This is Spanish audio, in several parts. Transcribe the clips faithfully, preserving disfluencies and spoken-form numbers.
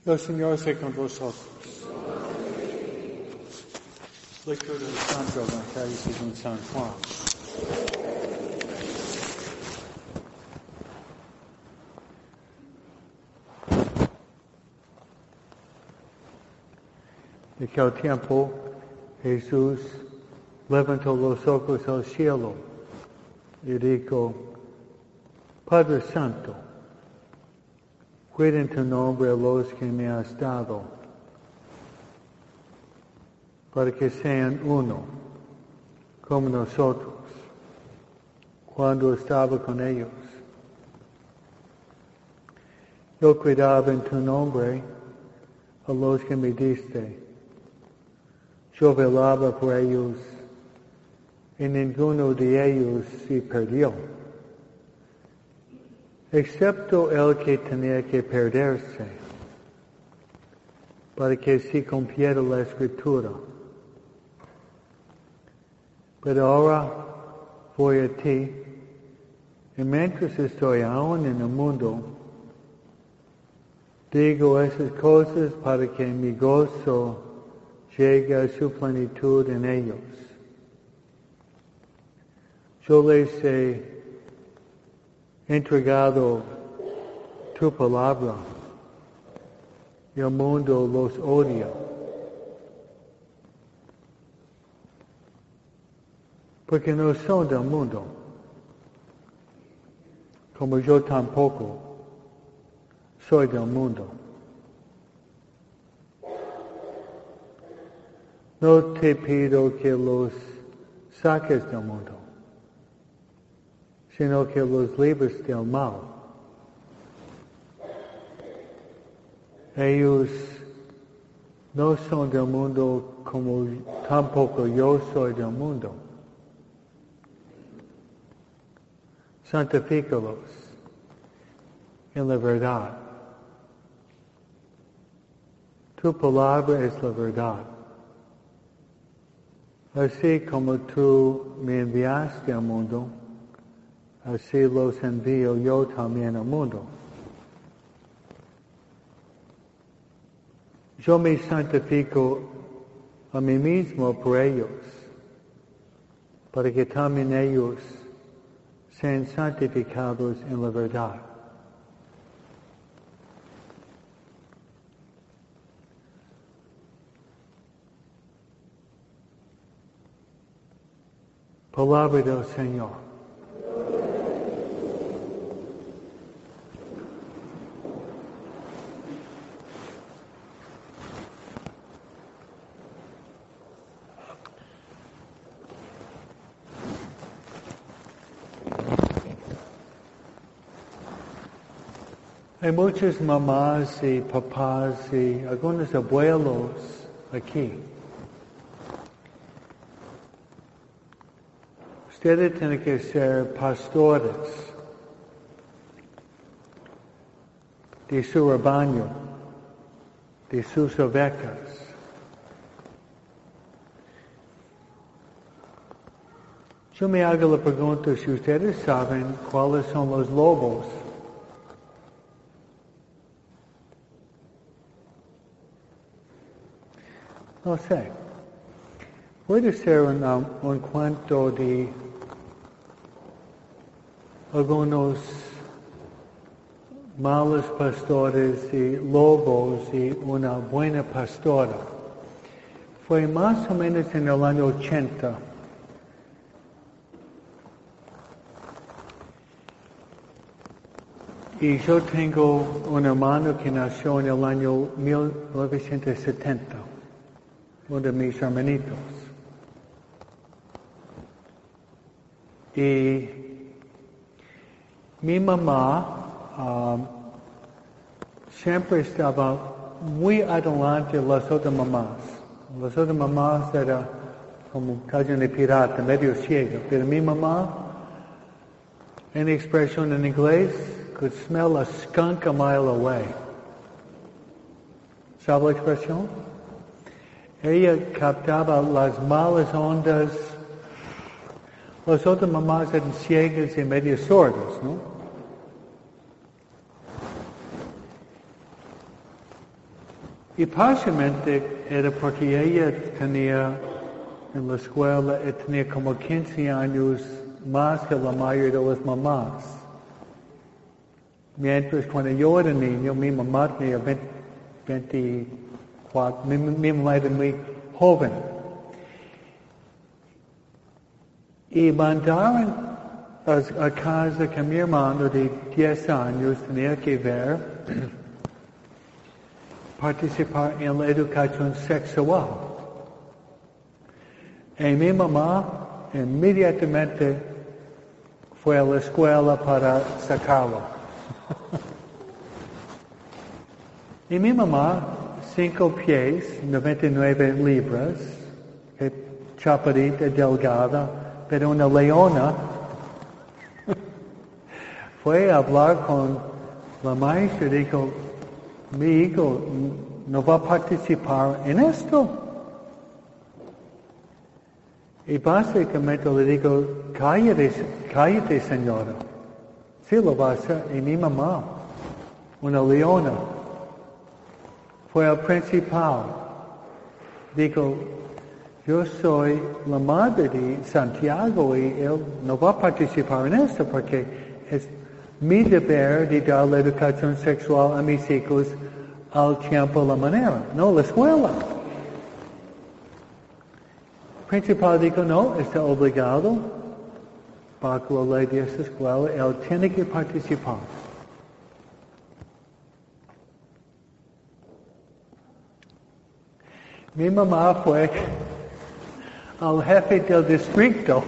El Señor esté con vosotros. Lectura del Santo Evangelio según San Juan. De aquel tiempo, Jesús levantó los ojos al cielo y dijo: Padre Santo, cuida en tu nombre a los que me has dado, para que sean uno, como nosotros, cuando estaba con ellos. Yo cuidaba en tu nombre a los que me diste. Yo velaba por ellos, y ninguno de ellos se perdió, excepto el que tenía que perderse, para que se cumpliera la Escritura. Pero ahora voy a ti, y mientras estoy aún en el mundo, digo esas cosas para que mi gozo llegue a su plenitud en ellos. Yo les he entregado tu palabra, y el mundo los odia, porque no son del mundo, como yo tampoco soy del mundo. No te pido que los saques del mundo, sino que los libres del mal. Ellos no son del mundo como tampoco yo soy del mundo. Santifícalos en la verdad. Tu palabra es la verdad. Así como tú me enviaste al mundo, así los envío yo también al mundo. Yo me santifico a mí mismo por ellos, para que también ellos sean santificados en la verdad. Palabra del Señor. Hay muchas mamás y papás y algunos abuelos aquí. Ustedes tienen que ser pastores de su rebaño, de sus ovejas. Yo me hago la pregunta si ustedes saben cuáles son los lobos. No sé. Puede ser un, um, un cuento de algunos malos pastores y lobos y una buena pastora. Fue más o menos en el año ochenta. Y yo tengo un hermano que nació en el año mil novecientos setenta, uno de mis hermanitos. Y mi mamá um, siempre estaba muy adelante de las otras mamás. Las otras mamás eran como casi de pirata, medio ciega. Pero mi mamá, en expresión en inglés, could smell a skunk a mile away. ¿Sabe la expresión? Ella captaba las malas ondas. Las otras mamás eran ciegas y medio sordas, ¿no? Y parcialmente era porque ella tenía en la escuela, ella tenía como quince años más que la mayoría de las mamás. Mientras cuando yo era niño, mi mamá tenía veinticuatro, mi, mi mamá era muy joven. Y mandaron a, a casa que mi hermano de diez años tenía que ver, participar en la educación sexual. Y mi mamá inmediatamente fue a la escuela para sacarlo. Y mi mamá, cinco pies, noventa y nueve libras, chaparrita, delgada, pero una leona, fue a hablar con la maestra y dijo, mi hijo no va a participar en esto. Y básicamente le digo, cállate, cállate señora, sí lo va a hacer. Y mi mamá, una leona, fue al principal, dijo, yo soy la madre de Santiago y él no va a participar en esto porque es mi deber de dar la educación sexual a mis hijos al tiempo, la manera, no la escuela. El principal dijo, no, está obligado, bajo la ley de esta escuela, él tiene que participar. Mi mamá fue al jefe del distrito,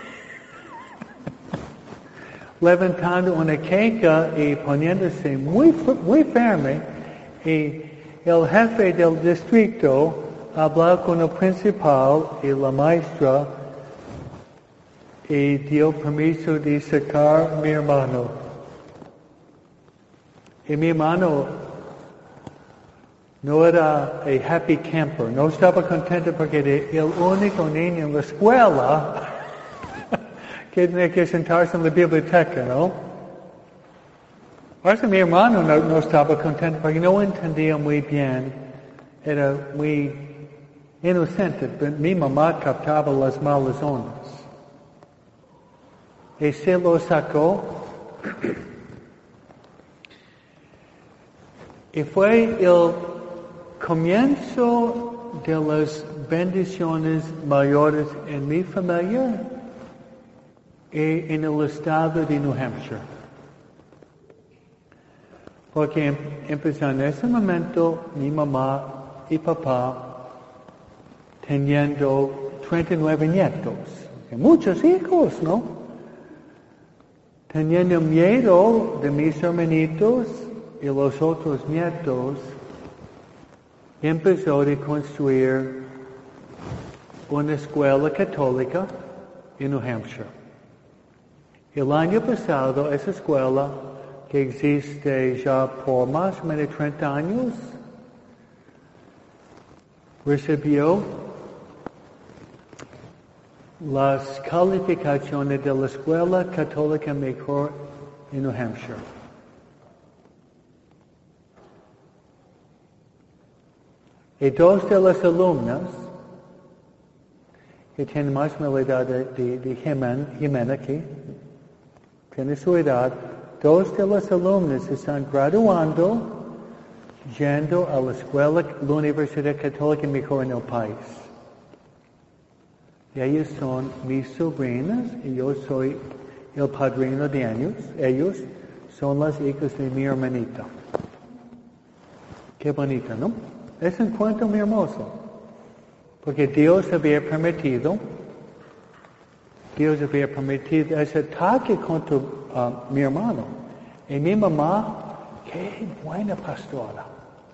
levantando una queja y poniéndose muy, muy firme, y el jefe del distrito habló con el principal y la maestra y dio permiso de sacar a mi hermano. Y mi hermano no era un happy camper, no estaba contento porque era el único niño en la escuela que tenía que sentarse en la biblioteca, ¿no? Ahora mi hermano no, no estaba contento porque no entendía muy bien, era muy inocente, pero mi mamá captaba las malas ondas. Y se lo sacó. Y fue el comienzo de las bendiciones mayores en mi familia y en el estado de New Hampshire. Porque empezó en ese momento mi mamá y papá teniendo treinta y nueve nietos, muchos hijos, ¿no? Teniendo miedo de mis hermanitos y los otros nietos, empezó a construir una escuela católica en New Hampshire. El año pasado, esa escuela, que existe ya por más o menos treinta años, recibió las calificaciones de la Escuela Católica Mejor en New Hampshire. Y dos de las alumnas, que tienen más o menos la edad de, de, de Jimena, Jimena aquí, tiene su edad, dos de las alumnas están graduando, yendo a la escuela, la Universidad Católica Mejor en el país. Y ellas son mis sobrinas y yo soy el padrino de ellos. Ellos son las hijas de mi hermanita. Qué bonito, ¿no? Es un cuento muy hermoso. Porque Dios había permitido, Dios había permitido ese ataque contra uh, mi hermano. Y mi mamá, qué buena pastora.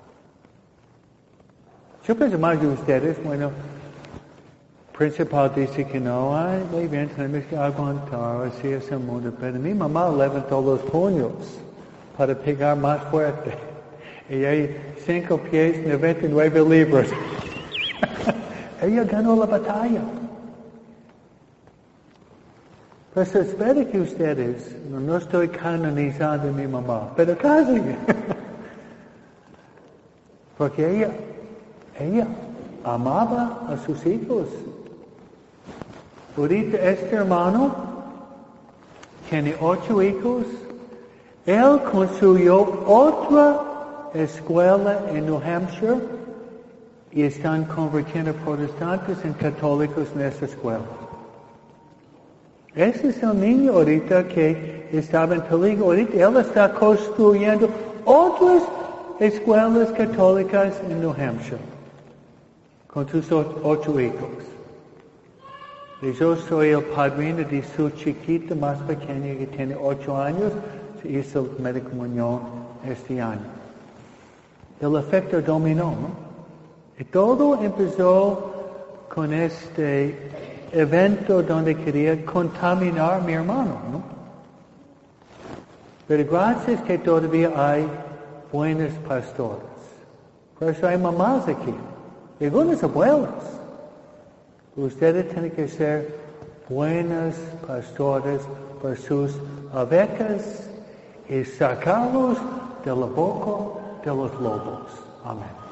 Yo pienso más de ustedes, bueno, principal dice que no, ay, muy bien, tenemos que aguantar, así es el mundo. Pero mi mamá levantó los puños para pegar más fuerte. Y hay cinco pies, noventa y nueve libras. Ella ganó la batalla. Pues espero que ustedes, no, no estoy canonizando a mi mamá, pero casi. Porque ella ella amaba a sus hijos. Ahorita este hermano tiene ocho hijos. Él construyó otra escuela en New Hampshire y están convirtiendo protestantes en católicos en esa escuela. Ese es el niño ahorita que estaba en peligro. Ahorita él está construyendo otras escuelas católicas en New Hampshire con sus ocho hijos. Y yo soy el padrino de su chiquita más pequeña que tiene ocho años. Se hizo el primera comunión este año. El efecto dominó, ¿no? Y todo empezó con este evento donde quería contaminar a mi hermano, ¿no? Pero gracias que todavía hay buenas pastoras. Por eso hay mamás aquí. Y algunas abuelas. Ustedes tienen que ser buenas pastoras por sus ovejas y sacarlos de la boca de los lobos. Amén.